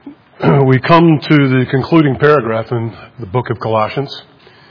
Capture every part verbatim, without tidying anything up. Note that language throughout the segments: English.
We come to the concluding paragraph in the book of Colossians.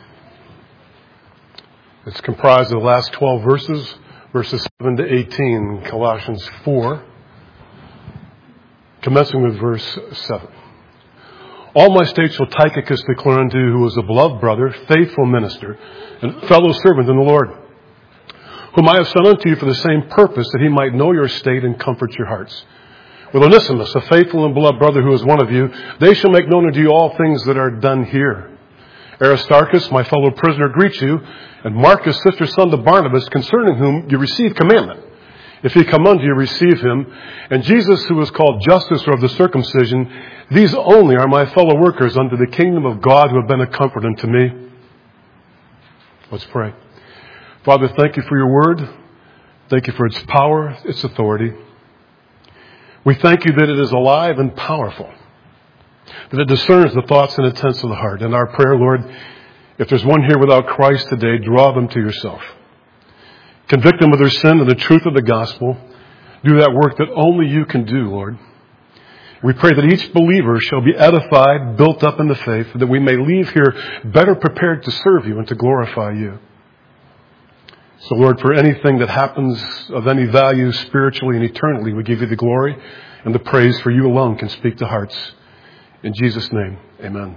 It's comprised of the last twelve verses, verses seven to eighteen, Colossians four, commencing with verse seven. All my state shall Tychicus declare unto you, who is a beloved brother, faithful minister, and fellow servant in the Lord, whom I have sent unto you for the same purpose, that he might know your state and comfort your hearts. With Onesimus, a faithful and beloved brother who is one of you, they shall make known unto you all things that are done here. Aristarchus, my fellow prisoner, greets you, and Marcus, sister son to Barnabas, concerning whom you receive commandment. If he come unto you, receive him. And Jesus, who is called Justus, or of the circumcision, these only are my fellow workers unto the kingdom of God, who have been a comfort unto me. Let's pray. Father, thank you for your word. Thank you for its power, its authority. We thank you that it is alive and powerful, that it discerns the thoughts and intents of the heart. And our prayer, Lord, if there's one here without Christ today, draw them to yourself. Convict them of their sin and the truth of the gospel. Do that work that only you can do, Lord. We pray that each believer shall be edified, built up in the faith, that we may leave here better prepared to serve you and to glorify you. So, Lord, for anything that happens of any value spiritually and eternally, we give you the glory and the praise, for you alone can speak to hearts. In Jesus' name, amen.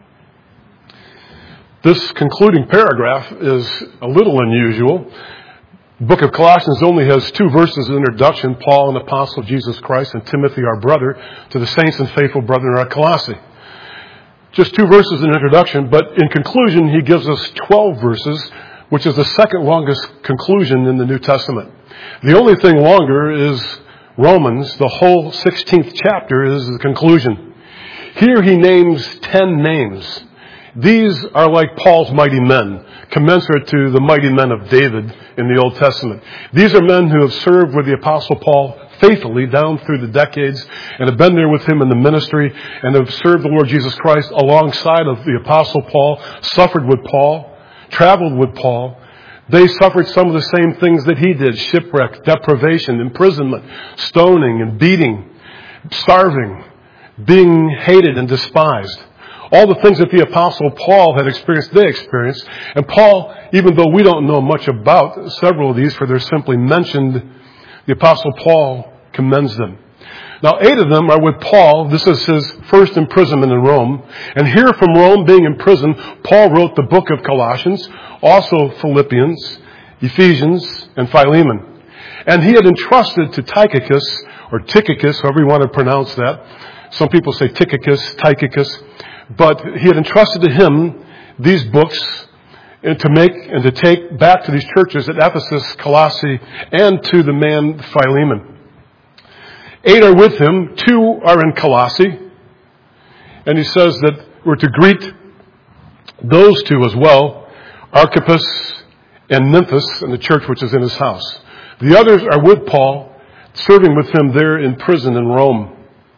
This concluding paragraph is a little unusual. The book of Colossians only has two verses of introduction, Paul, an apostle of Jesus Christ, and Timothy, our brother, to the saints and faithful brethren at Colossae. Just two verses in introduction, but in conclusion, he gives us twelve verses, which is the second longest conclusion in the New Testament. The only thing longer is Romans. The whole sixteenth chapter is the conclusion. Here he names ten names. These are like Paul's mighty men, commensurate to the mighty men of David in the Old Testament. These are men who have served with the Apostle Paul faithfully down through the decades and have been there with him in the ministry and have served the Lord Jesus Christ alongside of the Apostle Paul, suffered with Paul, traveled with Paul. They suffered some of the same things that he did: shipwreck, deprivation, imprisonment, stoning and beating, starving, being hated and despised. All the things that the Apostle Paul had experienced, they experienced. And Paul, even though we don't know much about several of these, for they're simply mentioned, the Apostle Paul commends them. Now, eight of them are with Paul. This is his first imprisonment in Rome. And here from Rome, being in prison, Paul wrote the book of Colossians, also Philippians, Ephesians, and Philemon. And he had entrusted to Tychicus, or Tychicus, however you want to pronounce that. Some people say Tychicus, Tychicus. But he had entrusted to him these books and to make and to take back to these churches at Ephesus, Colossae, and to the man Philemon. Eight are with him. Two are in Colossae. And he says that we're to greet those two as well, Archippus and Nymphas, and the church which is in his house. The others are with Paul, serving with him there in prison in Rome.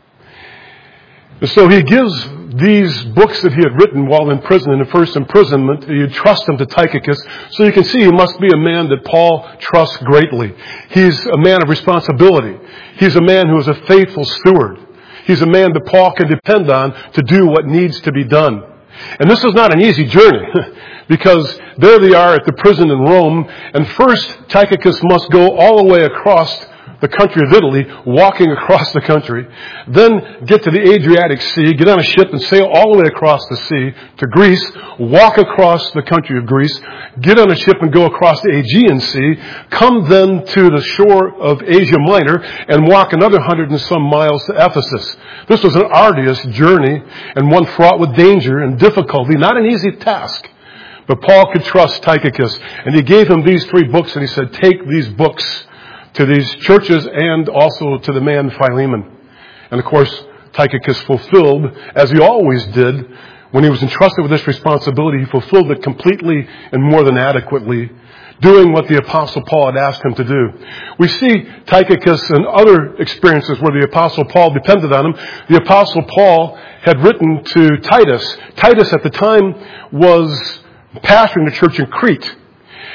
And so he gives these books that he had written while in prison, in the first imprisonment, he entrusted them to Tychicus. So you can see he must be a man that Paul trusts greatly. He's a man of responsibility. He's a man who is a faithful steward. He's a man that Paul can depend on to do what needs to be done. And this is not an easy journey, because there they are at the prison in Rome, and first Tychicus must go all the way across the country of Italy, walking across the country, then get to the Adriatic Sea, get on a ship and sail all the way across the sea to Greece, walk across the country of Greece, get on a ship and go across the Aegean Sea, come then to the shore of Asia Minor and walk another hundred and some miles to Ephesus. This was an arduous journey and one fraught with danger and difficulty, not an easy task. But Paul could trust Tychicus, and he gave him these three books, and he said, take these books to these churches and also to the man Philemon. And of course, Tychicus fulfilled, as he always did, when he was entrusted with this responsibility, he fulfilled it completely and more than adequately, doing what the Apostle Paul had asked him to do. We see Tychicus and other experiences where the Apostle Paul depended on him. The Apostle Paul had written to Titus. Titus at the time was pastoring the church in Crete.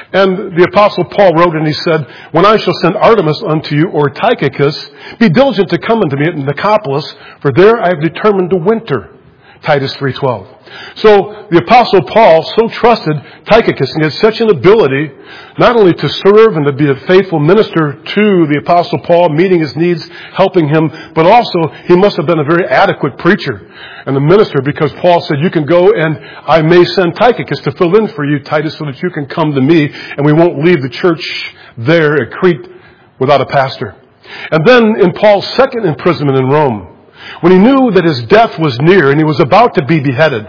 And the Apostle Paul wrote and he said, when I shall send Artemas unto you, or Tychicus, be diligent to come unto me at Nicopolis, for there I have determined to winter. Titus three twelve. So the Apostle Paul so trusted Tychicus, and he had such an ability not only to serve and to be a faithful minister to the Apostle Paul, meeting his needs, helping him, but also he must have been a very adequate preacher and a minister, because Paul said, you can go and I may send Tychicus to fill in for you, Titus, so that you can come to me and we won't leave the church there at Crete without a pastor. And then in Paul's second imprisonment in Rome, when he knew that his death was near and he was about to be beheaded,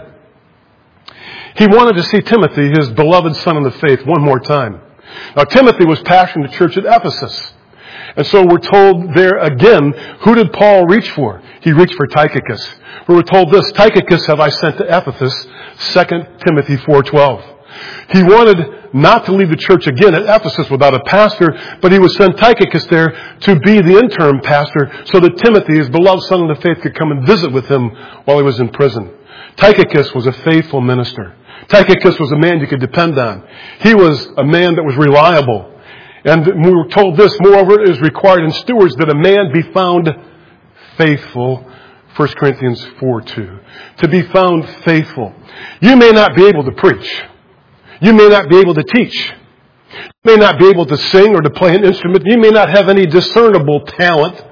he wanted to see Timothy, his beloved son in the faith, one more time. Now, Timothy was pastoring the church at Ephesus. And so we're told there again, who did Paul reach for? He reached for Tychicus. We're told this, Tychicus have I sent to Ephesus, Second Timothy four twelve. He wanted not to leave the church again at Ephesus without a pastor, but he would send Tychicus there to be the interim pastor so that Timothy, his beloved son in the faith, could come and visit with him while he was in prison. Tychicus was a faithful minister. Tychicus was a man you could depend on. He was a man that was reliable. And we were told this, moreover, it is required in stewards that a man be found faithful. First Corinthians four two. To be found faithful. You may not be able to preach. You may not be able to teach. You may not be able to sing or to play an instrument. You may not have any discernible talent.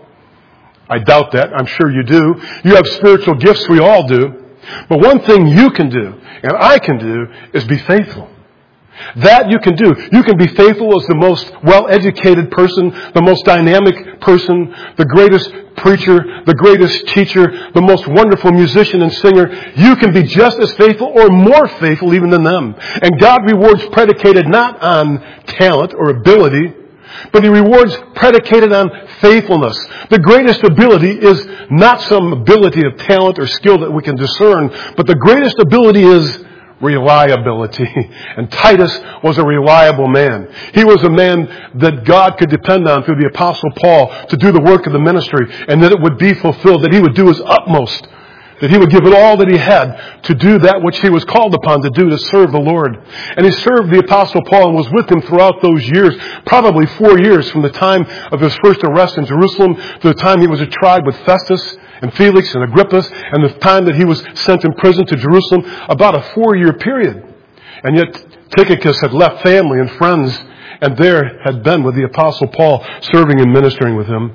I doubt that. I'm sure you do. You have spiritual gifts. We all do. But one thing you can do, and I can do, is be faithful. That you can do. You can be faithful as the most well-educated person, the most dynamic person, the greatest preacher, the greatest teacher, the most wonderful musician and singer. You can be just as faithful or more faithful even than them. And God rewards predicated not on talent or ability, but He rewards predicated on faithfulness. The greatest ability is not some ability of talent or skill that we can discern, but the greatest ability is reliability. And Titus was a reliable man. He was a man that God could depend on through the Apostle Paul to do the work of the ministry, and that it would be fulfilled, that he would do his utmost, that he would give it all that he had to do that which he was called upon to do, to serve the Lord. And he served the Apostle Paul and was with him throughout those years, probably four years from the time of his first arrest in Jerusalem to the time he was tried with Festus and Felix and Agrippa, and the time that he was sent in prison to Jerusalem, about a four-year period. And yet Tychicus had left family and friends, and there had been with the Apostle Paul, serving and ministering with him.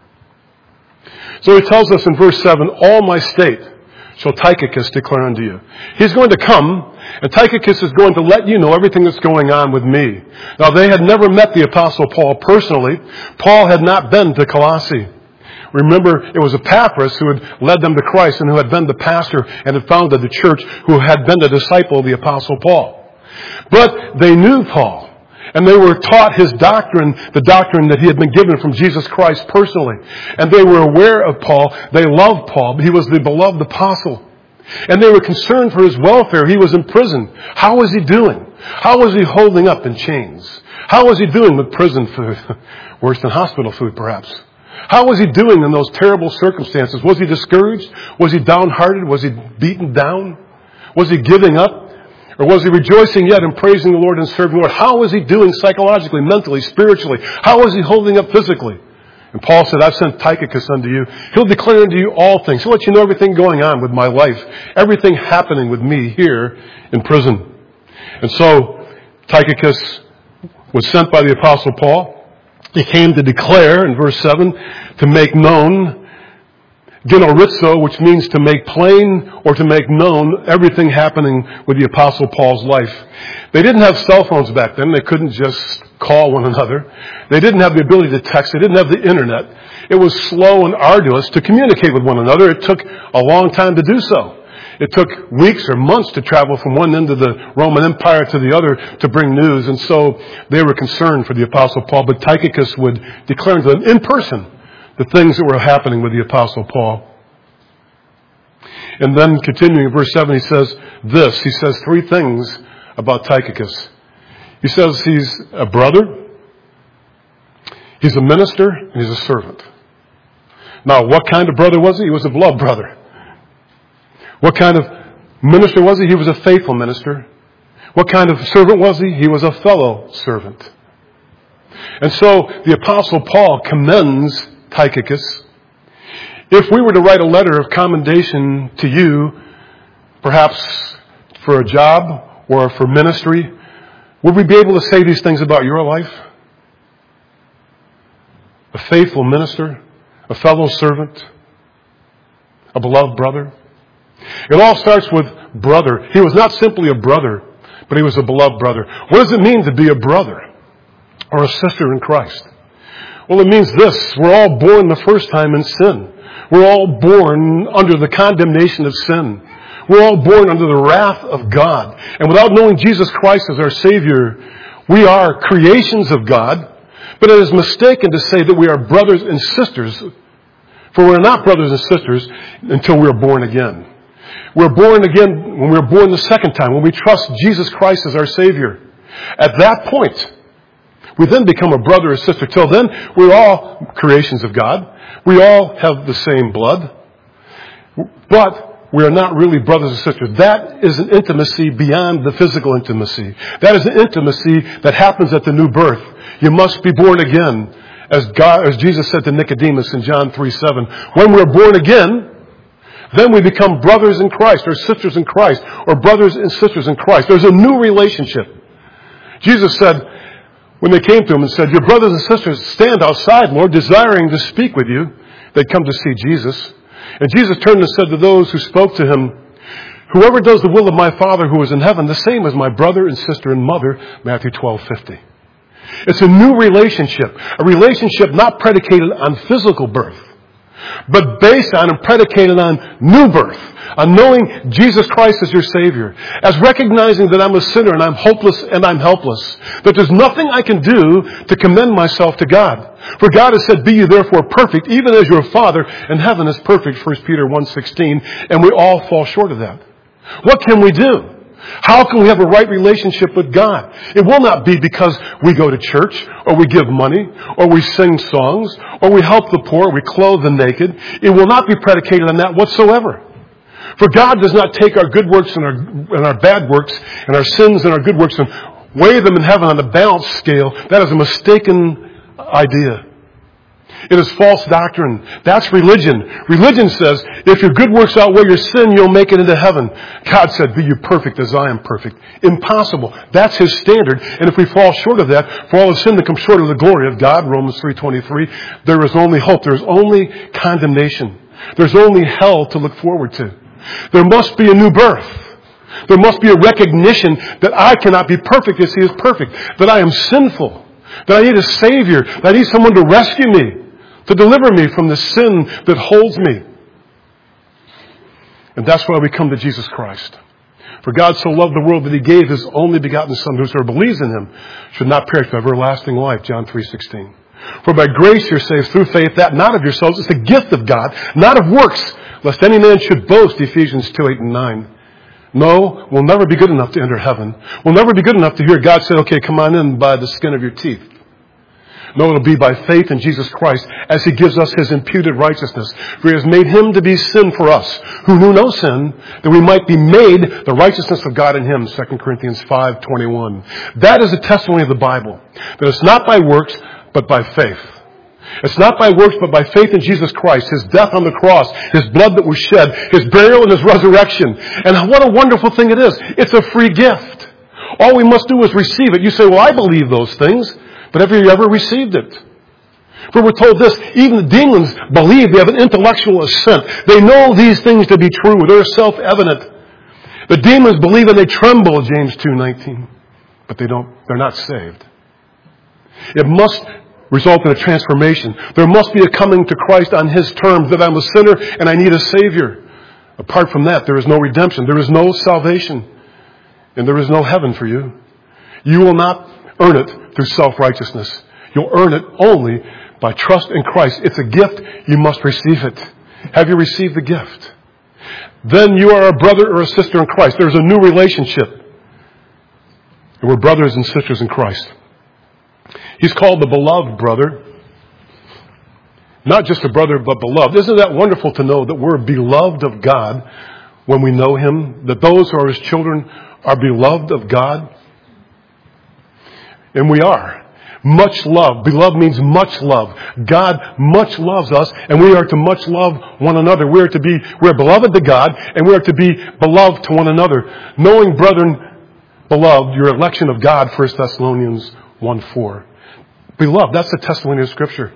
So he tells us in verse seven, all my state shall Tychicus declare unto you. He's going to come, and Tychicus is going to let you know everything that's going on with me. Now, they had never met the Apostle Paul personally. Paul had not been to Colossae. Remember, it was Epaphras who had led them to Christ and who had been the pastor and had founded the church, who had been the disciple of the Apostle Paul. But they knew Paul, and they were taught his doctrine, the doctrine that he had been given from Jesus Christ personally. And they were aware of Paul. They loved Paul, but he was the beloved apostle. And they were concerned for his welfare. He was in prison. How was he doing? How was he holding up in chains? How was he doing with prison food? Worse than hospital food, perhaps. How was he doing in those terrible circumstances? Was he discouraged? Was he downhearted? Was he beaten down? Was he giving up? Or was he rejoicing yet and praising the Lord and serving the Lord? How was he doing psychologically, mentally, spiritually? How was he holding up physically? And Paul said, I've sent Tychicus unto you. He'll declare unto you all things. He'll let you know everything going on with my life. Everything happening with me here in prison. And so Tychicus was sent by the Apostle Paul. He came to declare, in verse seven, to make known, genorizzo, which means to make plain or to make known everything happening with the Apostle Paul's life. They didn't have cell phones back then. They couldn't just call one another. They didn't have the ability to text. They didn't have the internet. It was slow and arduous to communicate with one another. It took a long time to do so. It took weeks or months to travel from one end of the Roman Empire to the other to bring news. And so they were concerned for the Apostle Paul. But Tychicus would declare to them in person the things that were happening with the Apostle Paul. And then continuing in verse seven, he says this. He says three things about Tychicus. He says he's a brother, he's a minister, and he's a servant. Now, what kind of brother was he? He was a blood brother. What kind of minister was he? He was a faithful minister. What kind of servant was he? He was a fellow servant. And so the Apostle Paul commends Tychicus. If we were to write a letter of commendation to you, perhaps for a job or for ministry, would we be able to say these things about your life? A faithful minister, a fellow servant, a beloved brother. It all starts with brother. He was not simply a brother, but he was a beloved brother. What does it mean to be a brother or a sister in Christ? Well, it means this. We're all born the first time in sin. We're all born under the condemnation of sin. We're all born under the wrath of God. And without knowing Jesus Christ as our Savior, we are creations of God. But it is mistaken to say that we are brothers and sisters. For we're not brothers and sisters until we're born again. We're born again when we're born the second time, when we trust Jesus Christ as our Savior. At that point, we then become a brother or sister. Till then, we're all creations of God. We all have the same blood. But we are not really brothers and sisters. That is an intimacy beyond the physical intimacy. That is an intimacy that happens at the new birth. You must be born again. As God, as Jesus said to Nicodemus in John three seven, when we're born again, then we become brothers in Christ, or sisters in Christ, or brothers and sisters in Christ. There's a new relationship. Jesus said, when they came to him and said, your brothers and sisters stand outside, Lord, desiring to speak with you. They'd come to see Jesus. And Jesus turned and said to those who spoke to him, whoever does the will of my Father who is in heaven, the same as my brother and sister and mother, Matthew twelve fifty. It's a new relationship, a relationship not predicated on physical birth, but based on and predicated on new birth, on knowing Jesus Christ as your Savior, as recognizing that I'm a sinner and I'm hopeless and I'm helpless, that there's nothing I can do to commend myself to God. For God has said, be you therefore perfect, even as your Father in heaven is perfect, First Peter one sixteen, and we all fall short of that. What can we do? How can we have a right relationship with God? It will not be because we go to church, or we give money, or we sing songs, or we help the poor, or we clothe the naked. It will not be predicated on that whatsoever. For God does not take our good works and our, and our bad works, and our sins and our good works, and weigh them in heaven on the balance scale. That is a mistaken idea. It is false doctrine. That's religion. Religion says, if your good works outweigh your sin, you'll make it into heaven. God said, be you perfect as I am perfect. Impossible. That's His standard. And if we fall short of that, for all have sinned to come short of the glory of God, Romans three twenty-three, there is only hope. There is only condemnation. There's only hell to look forward to. There must be a new birth. There must be a recognition that I cannot be perfect as He is perfect. That I am sinful. That I need a Savior. That I need someone to rescue me. To deliver me from the sin that holds me. And that's why we come to Jesus Christ. For God so loved the world that He gave His only begotten Son, whosoever believes in Him should not perish but have everlasting life, John three sixteen. For by grace you're saved through faith, that not of yourselves, it's the gift of God, not of works, lest any man should boast, Ephesians two, eight and nine. No, we'll never be good enough to enter heaven. We'll never be good enough to hear God say, okay, come on in by the skin of your teeth. No, it'll be by faith in Jesus Christ as He gives us His imputed righteousness. For He has made Him to be sin for us, who knew no sin, that we might be made the righteousness of God in Him, Second Corinthians five twenty-one. That is the testimony of the Bible. That it's not by works, but by faith. It's not by works, but by faith in Jesus Christ, His death on the cross, His blood that was shed, His burial and His resurrection. And what a wonderful thing it is. It's a free gift. All we must do is receive it. You say, well, I believe those things. But have you ever received it? For we're told this, even the demons believe, they have an intellectual assent. They know these things to be true. They're self-evident. The demons believe and they tremble, James two nineteen. But they don't, they're not saved. It must result in a transformation. There must be a coming to Christ on His terms, that I'm a sinner and I need a Savior. Apart from that, there is no redemption. There is no salvation. And there is no heaven for you. You will not earn it through self-righteousness. You'll earn it only by trust in Christ. It's a gift. You must receive it. Have you received the gift? Then you are a brother or a sister in Christ. There's a new relationship. And we're brothers and sisters in Christ. He's called the beloved brother. Not just a brother, but beloved. Isn't that wonderful to know that we're beloved of God when we know Him? That those who are His children are beloved of God? And we are. Much love. Beloved means much love. God much loves us, and we are to much love one another. We are to be, we are beloved to God, and we are to be beloved to one another. Knowing, brethren, beloved, your election of God, First Thessalonians one four. Beloved, that's the testimony of Scripture.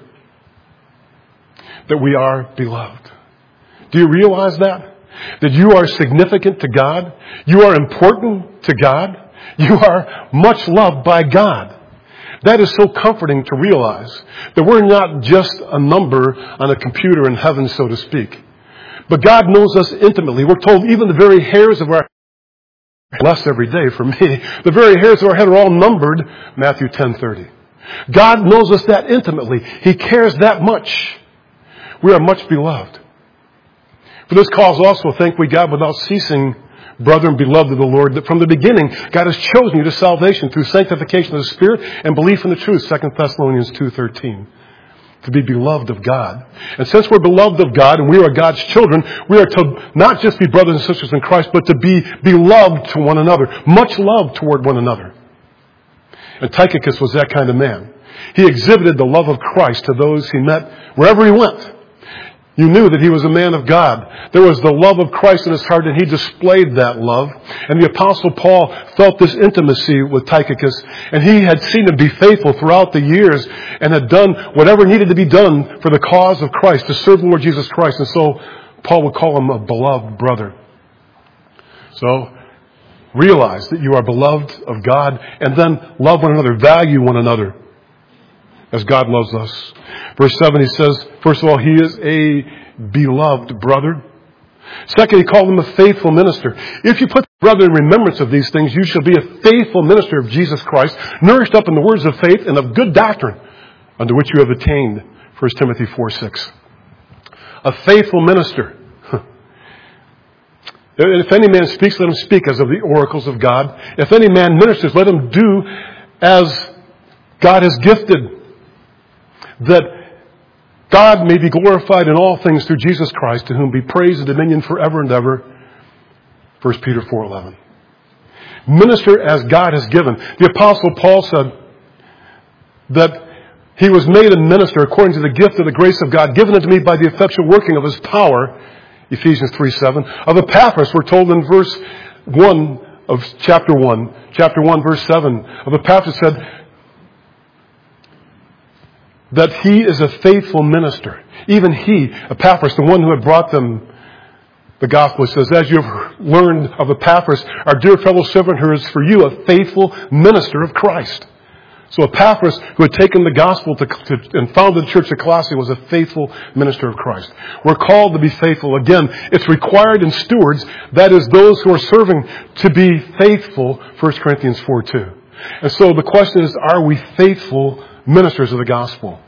That we are beloved. Do you realize that? That you are significant to God. You are important to God. You are much loved by God. That is so comforting to realize that we're not just a number on a computer in heaven, so to speak. But God knows us intimately. We're told even the very hairs of our less every day for me. The very hairs of our head are all numbered, Matthew ten thirty. God knows us that intimately. He cares that much. We are much beloved. For this cause also thank we God without ceasing, brethren, beloved of the Lord, that from the beginning God has chosen you to salvation through sanctification of the Spirit and belief in the truth, Second Thessalonians two thirteen. To be beloved of God. And since we're beloved of God and we are God's children, we are to not just be brothers and sisters in Christ, but to be beloved to one another. Much love toward one another. And Tychicus was that kind of man. He exhibited the love of Christ to those he met wherever he went. You knew that he was a man of God. There was the love of Christ in his heart, and he displayed that love. And the Apostle Paul felt this intimacy with Tychicus, and he had seen him be faithful throughout the years and had done whatever needed to be done for the cause of Christ, to serve the Lord Jesus Christ. And so Paul would call him a beloved brother. So realize that you are beloved of God, and then love one another, value one another as God loves us. Verse seven, he says, first of all, he is a beloved brother. Second, he called him a faithful minister. If you put brother in remembrance of these things, you shall be a faithful minister of Jesus Christ, nourished up in the words of faith and of good doctrine, unto which you have attained. First Timothy four six. A faithful minister. If any man speaks, let him speak as of the oracles of God. If any man ministers, let him do as God has gifted, that God may be glorified in all things through Jesus Christ, to whom be praise and dominion forever and ever. First Peter four eleven. Minister as God has given. The Apostle Paul said that he was made a minister according to the gift of the grace of God given unto me by the effectual working of his power. Ephesians three seven. Of Epaphras, we're told in verse one of chapter one. Chapter one, verse seven. Of Epaphras said that he is a faithful minister. Even he, Epaphras, the one who had brought them the gospel, says, as you have learned of Epaphras, our dear fellow servant who is for you a faithful minister of Christ. So Epaphras, who had taken the gospel to, to, and founded the church at Colossae, was a faithful minister of Christ. We're called to be faithful. Again, it's required in stewards, that is, those who are serving, to be faithful, First Corinthians four two. And so the question is, are we faithful ministers of the gospel?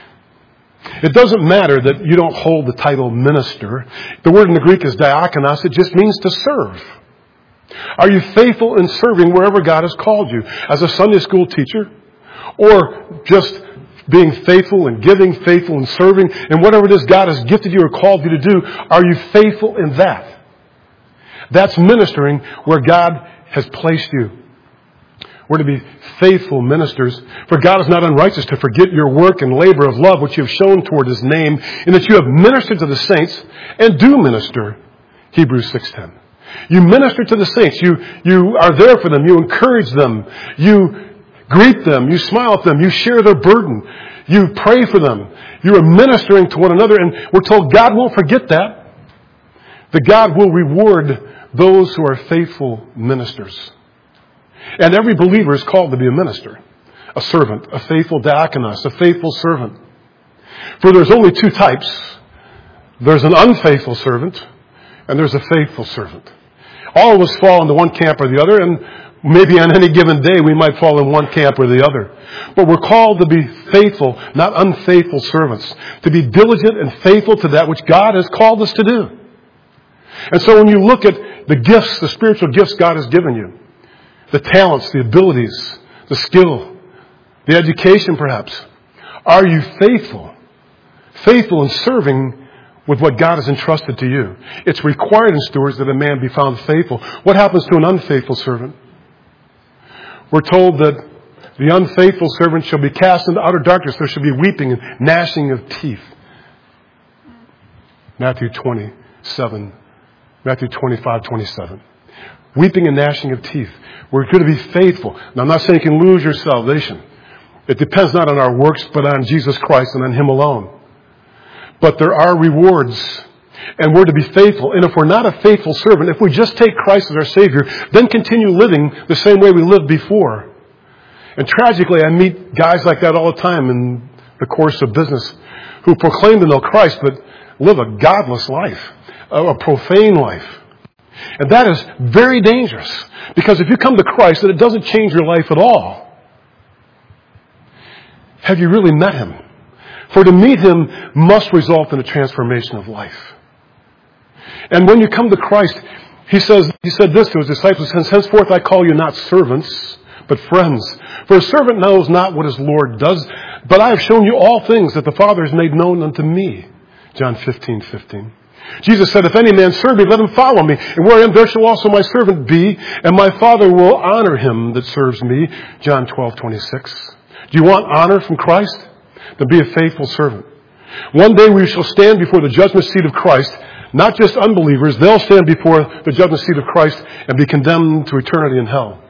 It doesn't matter that you don't hold the title minister. The word in the Greek is diakonos. It just means to serve. Are you faithful in serving wherever God has called you? As a Sunday school teacher? Or just being faithful and giving, faithful and serving, and whatever it is God has gifted you or called you to do, are you faithful in that? That's ministering where God has placed you. We're to be faithful ministers. For God is not unrighteous to forget your work and labor of love which you have shown toward His name, in that you have ministered to the saints and do minister. Hebrews six ten. You minister to the saints. You, you are there for them. You encourage them. You greet them. You smile at them. You share their burden. You pray for them. You are ministering to one another. And we're told God won't forget that. That God will reward those who are faithful ministers. And every believer is called to be a minister, a servant, a faithful diakonos, a faithful servant. For there's only two types. There's an unfaithful servant, and there's a faithful servant. All of us fall into one camp or the other, and maybe on any given day we might fall in one camp or the other. But we're called to be faithful, not unfaithful servants. To be diligent and faithful to that which God has called us to do. And so when you look at the gifts, the spiritual gifts God has given you, the talents, the abilities, the skill, the education perhaps. Are you faithful? Faithful in serving with what God has entrusted to you. It's required in stewards that a man be found faithful. What happens to an unfaithful servant? We're told that the unfaithful servant shall be cast into outer darkness. There shall be weeping and gnashing of teeth. Matthew twenty-seven, Matthew twenty-five, twenty-seven. Weeping and gnashing of teeth. We're going to be faithful. Now, I'm not saying you can lose your salvation. It depends not on our works, but on Jesus Christ and on Him alone. But there are rewards, and we're to be faithful. And if we're not a faithful servant, if we just take Christ as our Savior, then continue living the same way we lived before. And tragically, I meet guys like that all the time in the course of business who proclaim to know Christ, but live a godless life, a profane life. And that is very dangerous, because if you come to Christ and it doesn't change your life at all, have you really met Him? For to meet Him must result in a transformation of life. And when you come to Christ, He says, He said this to His disciples, henceforth I call you not servants, but friends. For a servant knows not what his Lord does, but I have shown you all things that the Father has made known unto me. John fifteen, fifteen. Jesus said, if any man serve me, let him follow me. And where I am, there shall also my servant be, and my Father will honor him that serves me. John twelve, twenty-six. Do you want honor from Christ? Then be a faithful servant. One day we shall stand before the judgment seat of Christ. Not just unbelievers. They'll stand before the judgment seat of Christ and be condemned to eternity in hell.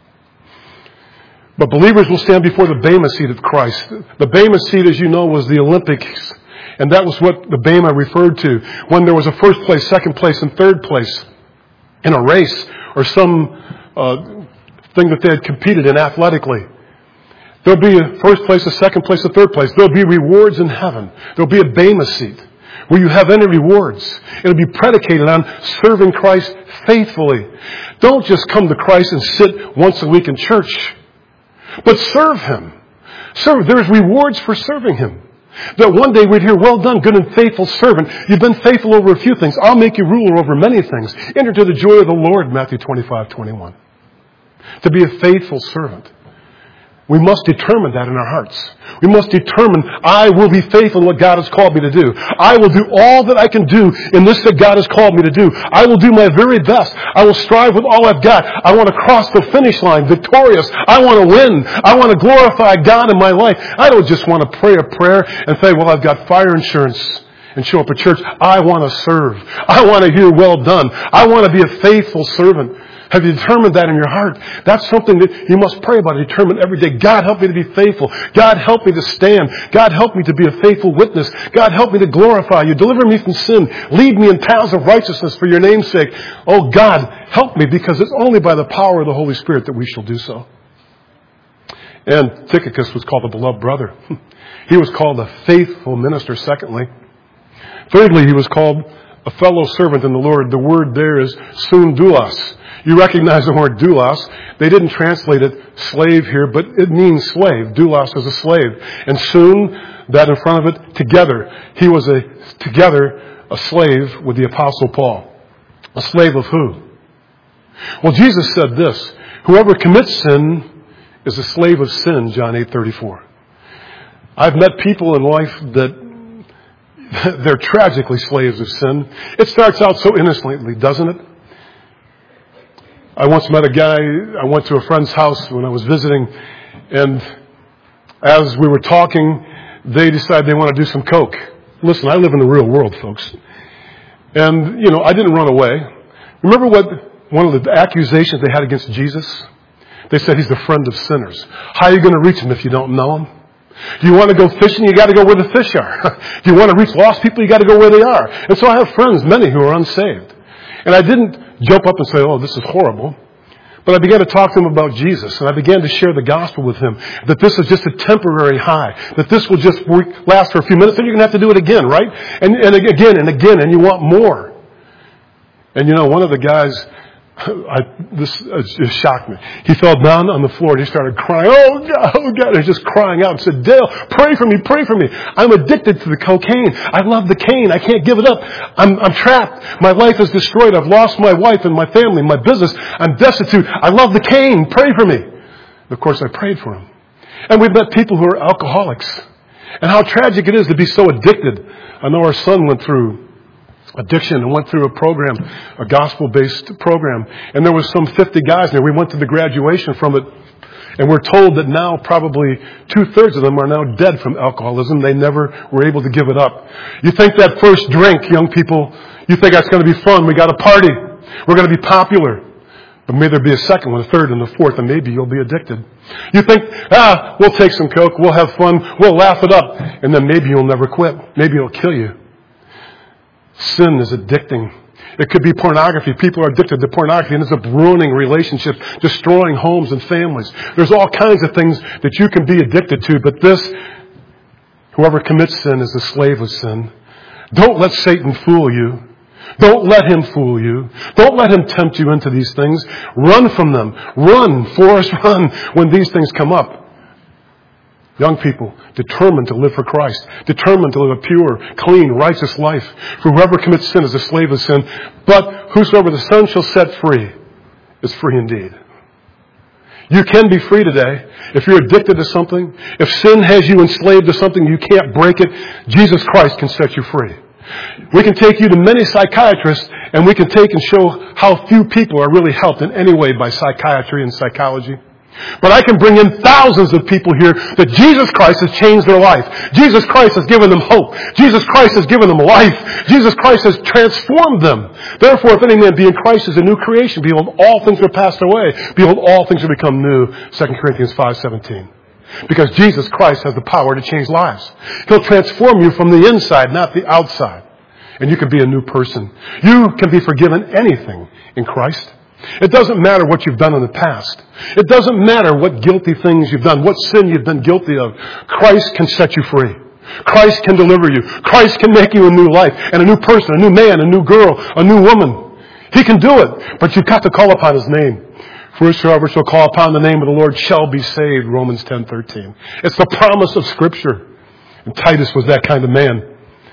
But believers will stand before the Bema seat of Christ. The Bema seat, as you know, was the Olympics. And that was what the Bema referred to. When there was a first place, second place, and third place in a race or some uh, thing that they had competed in athletically. There'll be a first place, a second place, a third place. There'll be rewards in heaven. There'll be a Bema seat where you have any rewards. It'll be predicated on serving Christ faithfully. Don't just come to Christ and sit once a week in church, but serve Him. Serve. There's rewards for serving Him. That one day we'd hear, well done, good and faithful servant. You've been faithful over a few things. I'll make you ruler over many things. Enter to the joy of the Lord, Matthew twenty-five, twenty-one. To be a faithful servant. We must determine that in our hearts. We must determine, I will be faithful in what God has called me to do. I will do all that I can do in this that God has called me to do. I will do my very best. I will strive with all I've got. I want to cross the finish line victorious. I want to win. I want to glorify God in my life. I don't just want to pray a prayer and say, well, I've got fire insurance and show up at church. I want to serve. I want to hear well done. I want to be a faithful servant. Have you determined that in your heart? That's something that you must pray about and determine every day. God, help me to be faithful. God, help me to stand. God, help me to be a faithful witness. God, help me to glorify you. Deliver me from sin. Lead me in paths of righteousness for your name's sake. Oh, God, help me, because it's only by the power of the Holy Spirit that we shall do so. And Tychicus was called a beloved brother. He was called a faithful minister, secondly. Thirdly, he was called a fellow servant in the Lord. The word there is sundulos. You recognize the word doulos. They didn't translate it slave here, but it means slave. Doulos is a slave. And soon, that in front of it, together. He was a together a slave with the Apostle Paul. A slave of who? Well, Jesus said this, whoever commits sin is a slave of sin, John eight thirty-four. I've met people in life that they're tragically slaves of sin. It starts out so innocently, doesn't it? I once met a guy, I went to a friend's house when I was visiting, and as we were talking, they decided they want to do some coke. Listen, I live in the real world, folks. And, you know, I didn't run away. Remember what one of the accusations they had against Jesus? They said he's the friend of sinners. How are you going to reach him if you don't know him? Do you want to go fishing? You got to go where the fish are. Do you want to reach lost people? You got to go where they are. And so I have friends, many who are unsaved. And I didn't jump up and say, oh, this is horrible. But I began to talk to him about Jesus, and I began to share the gospel with him, that this is just a temporary high, that this will just last for a few minutes, and you're going to have to do it again, right? And, and again and again, and you want more. And you know, one of the guys, I, this uh, just shocked me. He fell down on the floor and he started crying. Oh God, oh God. He was just crying out and said, Dale, pray for me, pray for me. I'm addicted to the cocaine. I love the cane. I can't give it up. I'm, I'm trapped. My life is destroyed. I've lost my wife and my family, my business. I'm destitute. I love the cane. Pray for me. And of course, I prayed for him. And we've met people who are alcoholics. And how tragic it is to be so addicted. I know our son went through addiction and went through a program, a gospel-based program. And there was some fifty guys there. We went to the graduation from it. And we're told that now probably two-thirds of them are now dead from alcoholism. They never were able to give it up. You think that first drink, young people, you think that's going to be fun. We got a party. We're going to be popular. But may there be a second one, a third, and a fourth, and maybe you'll be addicted. You think, ah, we'll take some Coke, we'll have fun, we'll laugh it up, and then maybe you'll never quit. Maybe it'll kill you. Sin is addicting. It could be pornography. People are addicted to pornography and ends up ruining relationships, destroying homes and families. There's all kinds of things that you can be addicted to, but this, whoever commits sin is a slave of sin. Don't let Satan fool you. Don't let him fool you. Don't let him tempt you into these things. Run from them. Run, Forrest, run when these things come up. Young people, determined to live for Christ. Determined to live a pure, clean, righteous life. For whoever commits sin is a slave of sin. But whosoever the Son shall set free is free indeed. You can be free today. If you're addicted to something, if sin has you enslaved to something, you can't break it, Jesus Christ can set you free. We can take you to many psychiatrists, and we can take and show how few people are really helped in any way by psychiatry and psychology. But I can bring in thousands of people here that Jesus Christ has changed their life. Jesus Christ has given them hope. Jesus Christ has given them life. Jesus Christ has transformed them. Therefore, if any man be in Christ is a new creation. Behold, all things are passed away. Behold, all things are become new. Second Corinthians five seventeen. Because Jesus Christ has the power to change lives. He'll transform you from the inside, not the outside. And you can be a new person. You can be forgiven anything in Christ. It doesn't matter what you've done in the past. It doesn't matter what guilty things you've done, what sin you've been guilty of. Christ can set you free. Christ can deliver you. Christ can make you a new life and a new person, a new man, a new girl, a new woman. He can do it, but you've got to call upon His name. For whosoever shall call upon the name of the Lord shall be saved, Romans ten thirteen. It's the promise of Scripture. And Titus was that kind of man.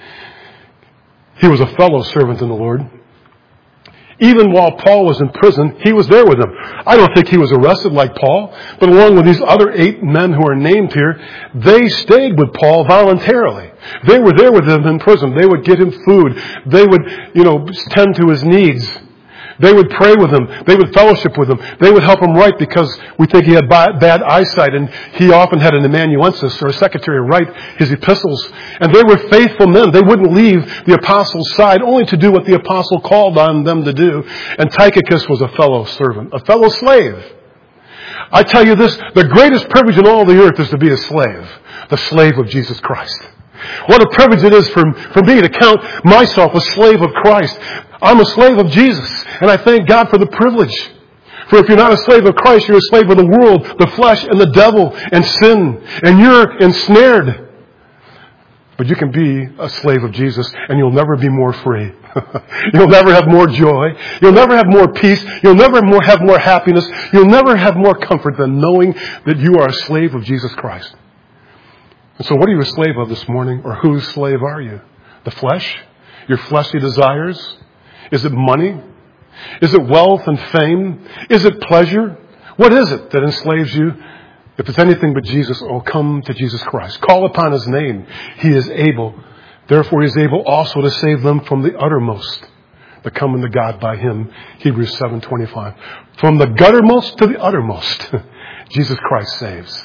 He was a fellow servant in the Lord. Even while Paul was in prison, he was there with him. I don't think he was arrested like Paul, but along with these other eight men who are named here, they stayed with Paul voluntarily. They were there with him in prison. They would get him food. They would, you know, tend to his needs. They would pray with him. They would fellowship with him. They would help him write because we think he had bad eyesight, and he often had an amanuensis or a secretary write his epistles. And they were faithful men. They wouldn't leave the apostles' side only to do what the apostle called on them to do. And Tychicus was a fellow servant, a fellow slave. I tell you this, the greatest privilege in all the earth is to be a slave, the slave of Jesus Christ. What a privilege it is for, for me to count myself a slave of Christ. I'm a slave of Jesus, and I thank God for the privilege. For if you're not a slave of Christ, you're a slave of the world, the flesh, and the devil, and sin, and you're ensnared. But you can be a slave of Jesus, and you'll never be more free. You'll never have more joy. You'll never have more peace. You'll never more have more happiness. You'll never have more comfort than knowing that you are a slave of Jesus Christ. And so what are you a slave of this morning? Or whose slave are you? The flesh? Your fleshly desires? Is it money? Is it wealth and fame? Is it pleasure? What is it that enslaves you? If it's anything but Jesus, oh, come to Jesus Christ. Call upon His name. He is able. Therefore, He is able also to save them from the uttermost that come unto God by Him. Hebrews seven twenty-five. From the guttermost to the uttermost, Jesus Christ saves.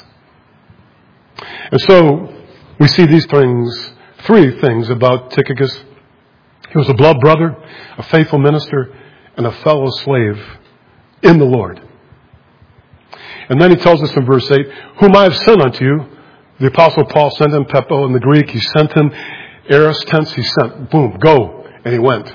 And so, we see these things, three things about Tychicus. He was a blood brother, a faithful minister, and a fellow slave in the Lord. And then he tells us in verse eight, whom I have sent unto you. The Apostle Paul sent him, Pepo in the Greek. He sent him, aorist tense, he sent. Boom, go. And he went.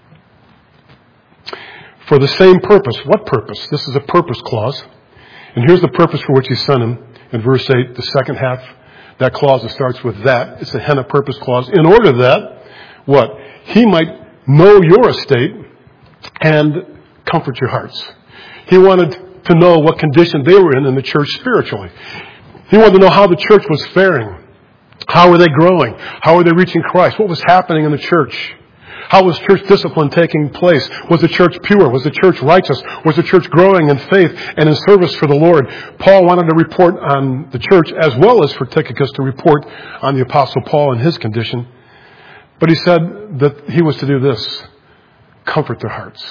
For the same purpose. What purpose? This is a purpose clause. And here's the purpose for which he sent him. In verse eight, the second half, that clause that starts with that. It's a henna purpose clause. In order that, what? He might know your estate and comfort your hearts. He wanted to know what condition they were in in the church spiritually. He wanted to know how the church was faring. How were they growing? How were they reaching Christ? What was happening in the church? How was church discipline taking place? Was the church pure? Was the church righteous? Was the church growing in faith and in service for the Lord? Paul wanted to report on the church as well as for Tychicus to report on the Apostle Paul and his condition. But he said that he was to do this. Comfort their hearts.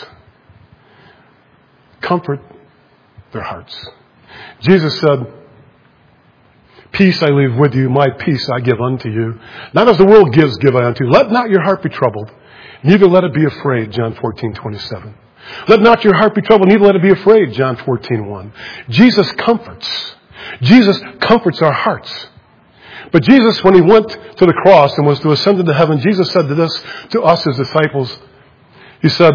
Comfort their hearts. Jesus said, peace I leave with you, my peace I give unto you. Not as the world gives, give I unto you. Let not your heart be troubled, neither let it be afraid, John fourteen twenty-seven. Let not your heart be troubled, neither let it be afraid, John fourteen one. Jesus comforts. Jesus comforts our hearts. But Jesus, when he went to the cross and was to ascend into heaven, Jesus said to this, to us, his disciples, he said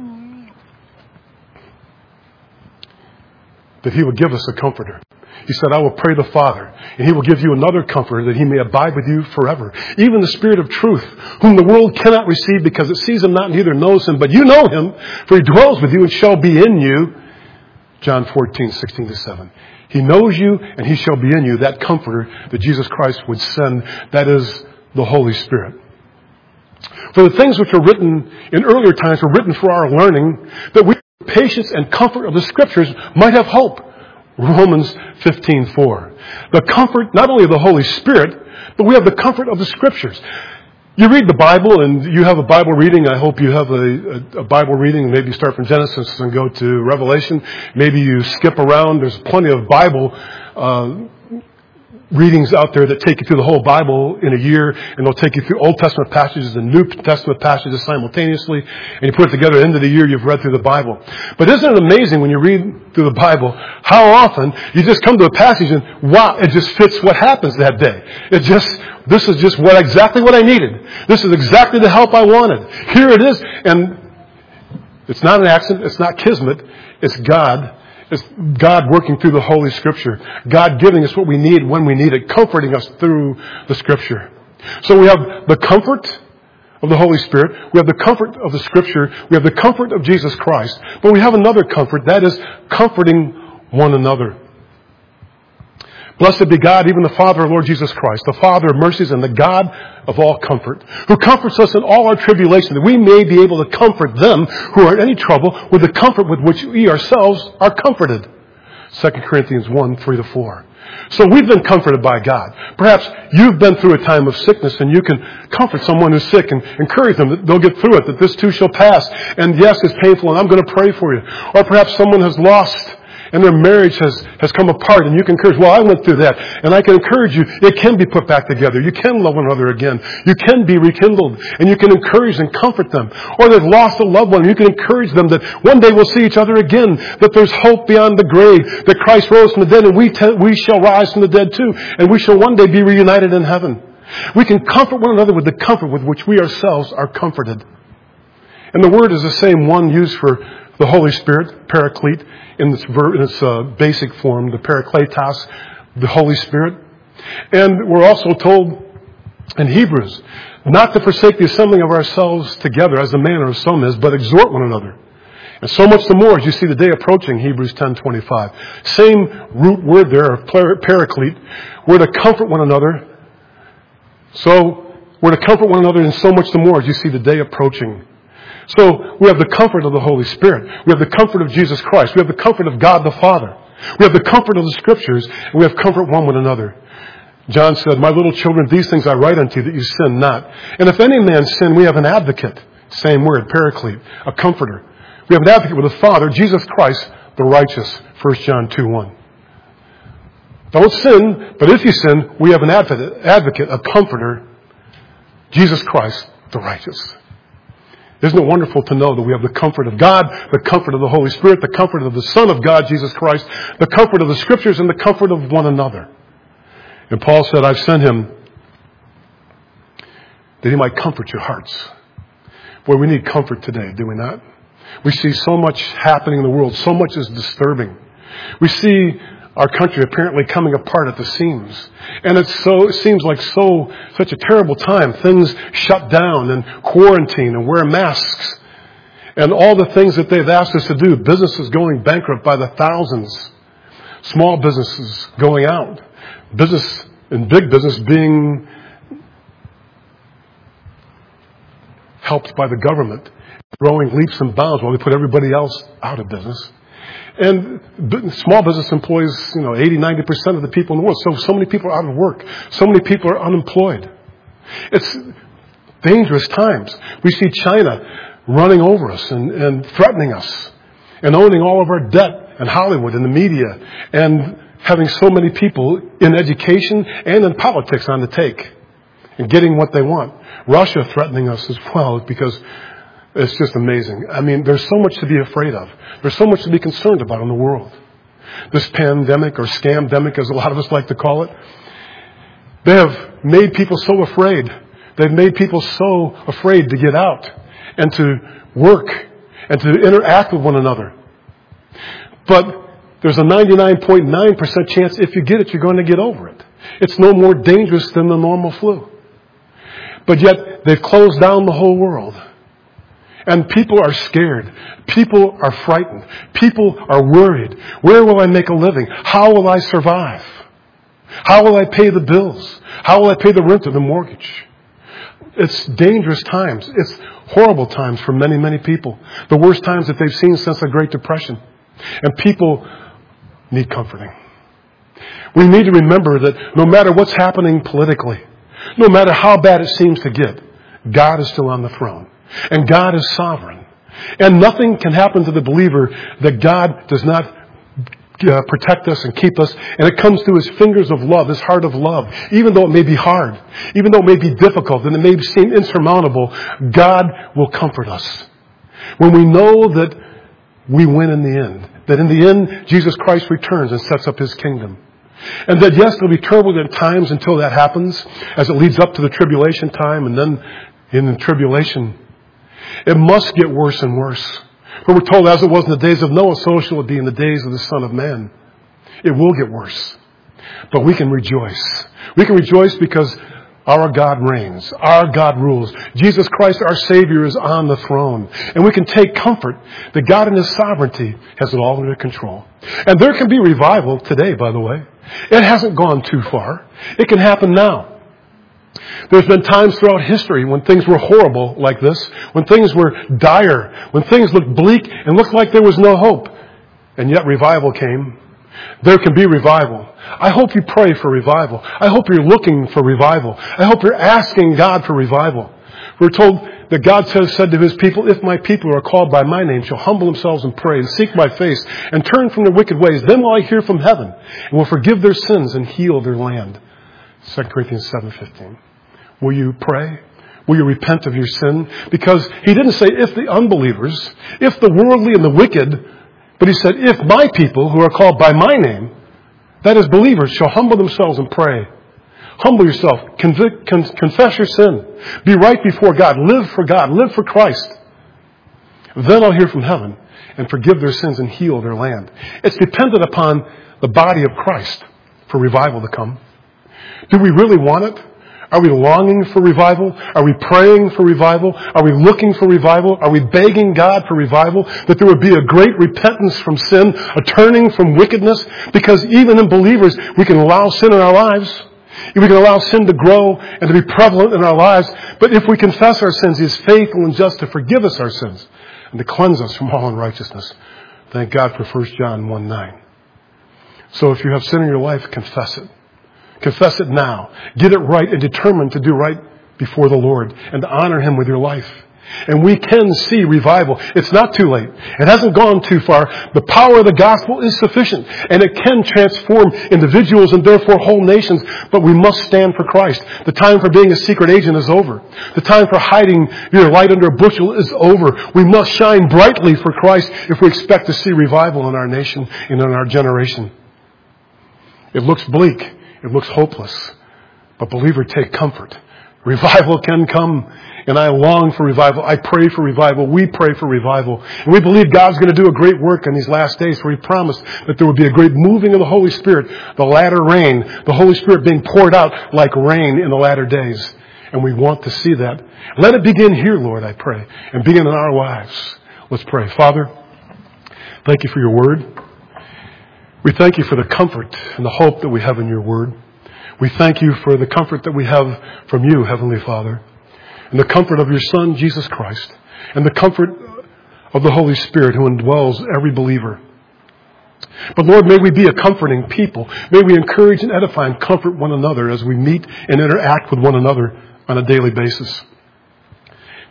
that he would give us a comforter. He said, I will pray the Father, and he will give you another comforter that he may abide with you forever. Even the Spirit of truth, whom the world cannot receive because it sees him not, neither knows him. But you know him, for he dwells with you and shall be in you. John fourteen, sixteen to seven. He knows you and he shall be in you. That comforter that Jesus Christ would send, that is the Holy Spirit. For the things which were written in earlier times were written for our learning, that we, with patience and comfort of the Scriptures, might have hope. Romans fifteen four. The comfort not only of the Holy Spirit, but we have the comfort of the Scriptures. You read the Bible and you have a Bible reading. I hope you have a, a, a Bible reading. Maybe you start from Genesis and go to Revelation. Maybe you skip around. There's plenty of Bible uh, readings out there that take you through the whole Bible in a year, and they'll take you through Old Testament passages and New Testament passages simultaneously, and you put it together. At the end of the year, you've read through the Bible. But isn't it amazing when you read through the Bible how often you just come to a passage and wow, it just fits what happens that day. It just, this is just what exactly what I needed. This is exactly the help I wanted. Here it is, and it's not an accident. It's not kismet. It's God. It's God working through the Holy Scripture. God giving us what we need when we need it, comforting us through the Scripture. So we have the comfort of the Holy Spirit. We have the comfort of the Scripture. We have the comfort of Jesus Christ. But we have another comfort. That is comforting one another. Blessed be God, even the Father of Lord Jesus Christ, the Father of mercies and the God of all comfort, who comforts us in all our tribulation, that we may be able to comfort them who are in any trouble with the comfort with which we ourselves are comforted. Second Corinthians one, three to four. So we've been comforted by God. Perhaps you've been through a time of sickness and you can comfort someone who's sick and encourage them that they'll get through it, that this too shall pass. And yes, it's painful and I'm going to pray for you. Or perhaps someone has lost and their marriage has, has come apart, and you can encourage, well, I went through that, and I can encourage you, it can be put back together. You can love one another again. You can be rekindled, and you can encourage and comfort them. Or they've lost a loved one, and you can encourage them that one day we'll see each other again, that there's hope beyond the grave, that Christ rose from the dead, and we, te- we shall rise from the dead too, and we shall one day be reunited in heaven. We can comfort one another with the comfort with which we ourselves are comforted. And the word is the same one used for the Holy Spirit, Paraclete, in its, ver- in its uh, basic form, the Parakletos, the Holy Spirit. And we're also told in Hebrews not to forsake the assembling of ourselves together as the manner of some is, but exhort one another. And so much the more as you see the day approaching, Hebrews ten twenty-five. Same root word there of Paraclete. We're to comfort one another. So we're to comfort one another, and so much the more as you see the day approaching. So we have the comfort of the Holy Spirit. We have the comfort of Jesus Christ. We have the comfort of God the Father. We have the comfort of the Scriptures. And we have comfort one with another. John said, my little children, these things I write unto you, that you sin not. And if any man sin, we have an advocate. Same word, Paraclete, a comforter. We have an advocate with the Father, Jesus Christ, the righteous. First John two one. Don't sin, but if you sin, we have an advocate, a comforter, Jesus Christ, the righteous. Isn't it wonderful to know that we have the comfort of God, the comfort of the Holy Spirit, the comfort of the Son of God, Jesus Christ, the comfort of the Scriptures, and the comfort of one another. And Paul said, I've sent him that he might comfort your hearts. Boy, we need comfort today, do we not? We see so much happening in the world. So much is disturbing. We see our country apparently coming apart at the seams. And it's so, it seems like so, such a terrible time. Things shut down and quarantine and wear masks. And all the things that they've asked us to do. Businesses going bankrupt by the thousands. Small businesses going out. Business and big business being helped by the government. Growing leaps and bounds while they put everybody else out of business. And small business employs, you know, eighty, ninety percent of the people in the world. So, so many people are out of work. So many people are unemployed. It's Dangerous times. We see China running over us and, and threatening us and owning all of our debt, and Hollywood and the media, and having so many people in education and in politics on the take and getting what they want. Russia threatening us as well, because it's just amazing. I mean, there's so much to be afraid of. There's so much to be concerned about in the world. This pandemic, or scamdemic as a lot of us like to call it, they have made people so afraid. They've made people so afraid to get out and to work and to interact with one another. But there's a ninety-nine point nine percent chance if you get it, you're going to get over it. It's no more dangerous than the normal flu. But yet, they've closed down the whole world. And people are scared. People are frightened. People are worried. Where will I make a living? How will I survive? How will I pay the bills? How will I pay the rent or the mortgage? It's dangerous times. It's horrible times for many, many people. The worst times that they've seen since the Great Depression. And people need comforting. We need to remember that no matter what's happening politically, no matter how bad it seems to get, God is still on the throne. And God is sovereign. And nothing can happen to the believer that God does not uh, protect us and keep us. And it comes through His fingers of love, His heart of love. Even though it may be hard, even though it may be difficult, and it may seem insurmountable, God will comfort us. When we know that we win in the end. That in the end, Jesus Christ returns and sets up His kingdom. And that, yes, there'll be turbulent times until that happens, as it leads up to the tribulation time, and then in the tribulation, it must get worse and worse. For we're told, as it was in the days of Noah, so shall it be in the days of the Son of Man. It will get worse. But we can rejoice. We can rejoice because our God reigns. Our God rules. Jesus Christ, our Savior, is on the throne. And we can take comfort that God in His sovereignty has it all under control. And there can be revival today, by the way. It hasn't gone too far. It can happen now. There's been times throughout history when things were horrible like this, when things were dire, when things looked bleak and looked like there was no hope. And yet revival came. There can be revival. I hope you pray for revival. I hope you're looking for revival. I hope you're asking God for revival. We're told that God has said to His people, if my people who are called by my name shall humble themselves and pray and seek my face and turn from their wicked ways, then will I hear from heaven and will forgive their sins and heal their land. Second Corinthians seven fifteen. Will you pray? Will you repent of your sin? Because He didn't say if the unbelievers, if the worldly and the wicked, but He said, if my people who are called by my name, that is believers, shall humble themselves and pray. Humble yourself. Convict, con- confess your sin. Be right before God. Live for God. Live for Christ. Then I'll hear from heaven and forgive their sins and heal their land. It's dependent upon the body of Christ for revival to come. Do we really want it? Are we longing for revival? Are we praying for revival? Are we looking for revival? Are we begging God for revival? That there would be a great repentance from sin, a turning from wickedness? Because even in believers, we can allow sin in our lives. We can allow sin to grow and to be prevalent in our lives. But if we confess our sins, He is faithful and just to forgive us our sins and to cleanse us from all unrighteousness. Thank God for First John one nine. So if you have sin in your life, confess it. Confess it now. Get it right and determine to do right before the Lord and to honor Him with your life. And we can see revival. It's not too late. It hasn't gone too far. The power of the gospel is sufficient and it can transform individuals and therefore whole nations. But we must stand for Christ. The time for being a secret agent is over. The time for hiding your light under a bushel is over. We must shine brightly for Christ if we expect to see revival in our nation and in our generation. It looks bleak. It looks hopeless. But believer, take comfort. Revival can come. And I long for revival. I pray for revival. We pray for revival. And we believe God's going to do a great work in these last days, where He promised that there would be a great moving of the Holy Spirit, the latter rain, the Holy Spirit being poured out like rain in the latter days. And we want to see that. Let it begin here, Lord, I pray, and begin in our lives. Let's pray. Father, thank You for Your word. We thank You for the comfort and the hope that we have in Your word. We thank You for the comfort that we have from You, Heavenly Father, and the comfort of Your Son, Jesus Christ, and the comfort of the Holy Spirit who indwells every believer. But Lord, may we be a comforting people. May we encourage and edify and comfort one another as we meet and interact with one another on a daily basis.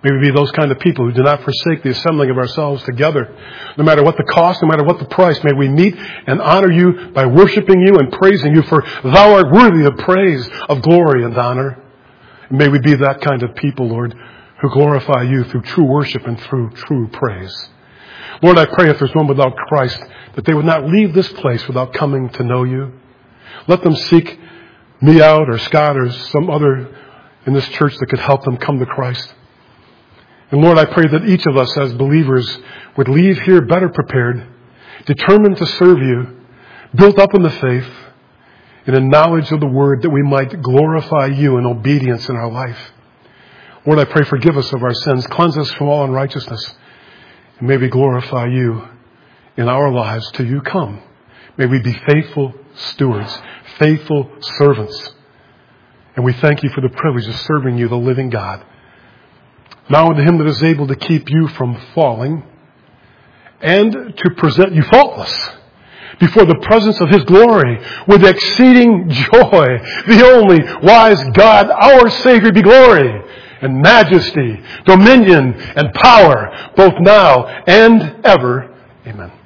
May we be those kind of people who do not forsake the assembling of ourselves together. No matter what the cost, no matter what the price, may we meet and honor you by worshiping you and praising you, for thou art worthy of praise, of glory and honor. And may we be that kind of people, Lord, who glorify you through true worship and through true praise. Lord, I pray if there's one without Christ, that they would not leave this place without coming to know you. Let them seek me out or Scott or some other in this church that could help them come to Christ. And Lord, I pray that each of us as believers would leave here better prepared, determined to serve you, built up in the faith, in a knowledge of the word, that we might glorify you in obedience in our life. Lord, I pray forgive us of our sins, cleanse us from all unrighteousness, and may we glorify you in our lives till you come. May we be faithful stewards, faithful servants. And we thank you for the privilege of serving you, the living God. Now unto him that is able to keep you from falling and to present you faultless before the presence of his glory with exceeding joy, the only wise God, our Savior, be glory and majesty, dominion and power, both now and ever. Amen.